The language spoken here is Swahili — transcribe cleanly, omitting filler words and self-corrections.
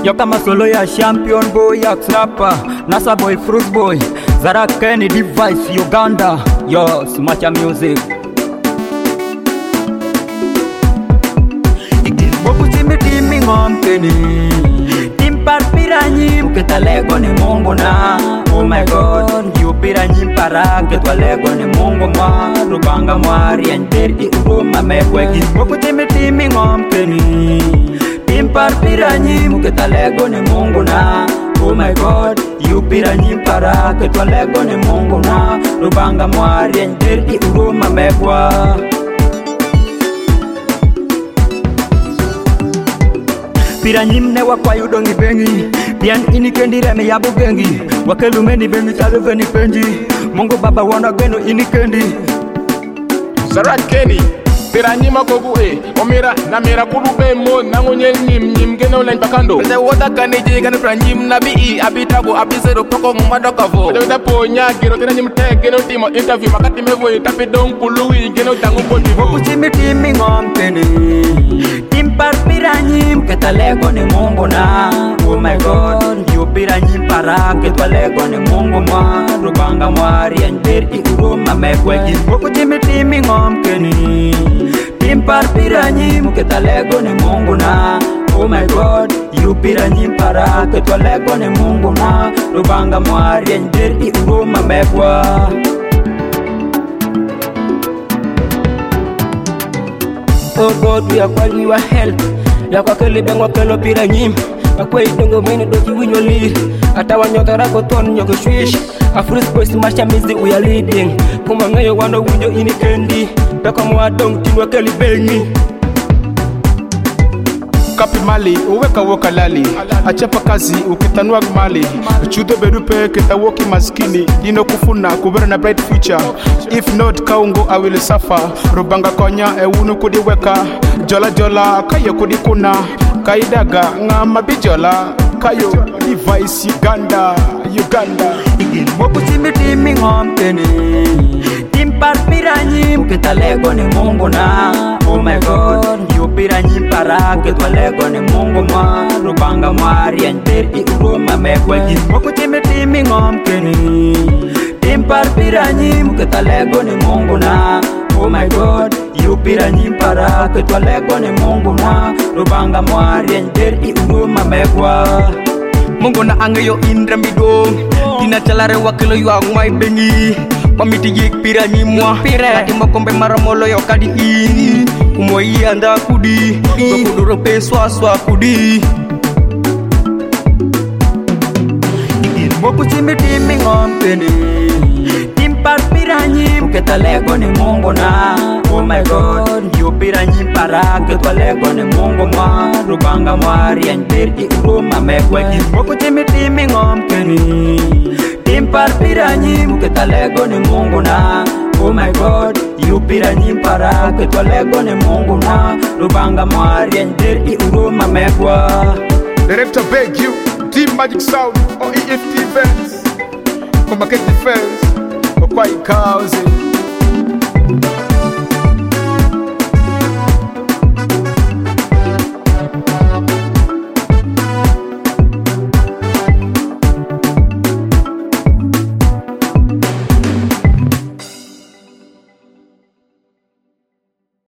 Yo kama solo ya champion boy ya rapper, Nasa boy, Fruit boy, Zara Kenny Device, Uganda. Yo, Smacha music. Boku timi ngom Kenny. Timpar piranyim ketalego ni Mungu na. Oh my God, you piranyim para ketwalego ni Mungu ma. Rubanga mwari anjeri uruma mekweki. Boku timi ngom Kenny. Timpar piranyim ketalego ni Mungu na. Oh my God, you piranyim para ketwalego ni Mungu na. Rubanga mwari anjeri uruma mekwa. Piranyim ne wakwa yudongi bengi. Pian ini kendire me yabu gengi. Wakelumeni bengi taluveni penji. Mungu baba wana geno ini kendi. Zara Kenny Piranyima kogu omira na mira kulube mo nangonye nyim geno len pakando. Bete wota kaniji kan piranyim na bi abitago abisero poko mumadoka vo. Bete ponya giro tena nyim te geno timo interview makati mevo tapi don pului geno tangu poti vo. Boku timi ngom Kenny. Timpar piranyim ketalego ni Mungu na. Oh my God, you piranyim para ketwalego ni Mungu ma. Rubanga mwari anjeri uruma mekweki. Boku timi ngom Kenny. Timpar piranyim ketalego ni Mungu na. Oh my God, you piranyim para ketwalego ni Mungu na. Rubanga mwari anjeri uruma mekwa. Oh God, we are calling your help. Ya kwa kele bengo kelo piranyim. Akwe idongo mene doki winyo lead. Atawa nyotara koton nyoko swish. Afris boys Smacha music we are leading. Kuma ngayo wano winyo ini kendi. Peko mwadong tinwa keli bengi. Kapi mali, uweka woka lali. Achapa kazi, ukitanua mali. Chudo berupe, kita woki maskini. Dino kufuna, kubera na bright future. If not, kaungo, I will suffer. Rubanga konya, unu kudi weka. Jola jola, kayo kudi kuna. Kaidaga, nga mabijola. Kayo, Device, Uganda. Boku timi ngom Kenny. Timpar piranyim ketalego ni Mungu na. Oh my God, you piranyim para ketwalego ni Mungu ma. Rubanga mwari anjeri uruma mekweki. Boku timi ngom Kenny. Timpar piranyim ketalego ni Mungu na. Oh my God, you piranyim para ketwalego ni Mungu na. Rubanga mwari anjeri uruma mekwa. Mungu na angayo indra midong. Tina chalare wakilo yu angwai bengi. Pamiti yik piranyimwa. Kati makombe maramolo yo kadi ini. Umoi anda kudi. Kukuduro peswa swa kudi. Boku timi ngom Kenny. Timpar piranyim ketalego ni Mungu na. Oh my God, you piranyim para ketwalego ni Mungu ma. Rubanga mwari anjeri uruma mekweki. Boku timi ngom Kenny. Timpar piranyim ketalego ni Mungu na. Oh my God, you piranyim para ketwalego ni Mungu na. Rubanga mwari anjeri uruma mekwa. Director beg you, Team Magic Sound, or EFT Defense. Come back at defense, or quite cause.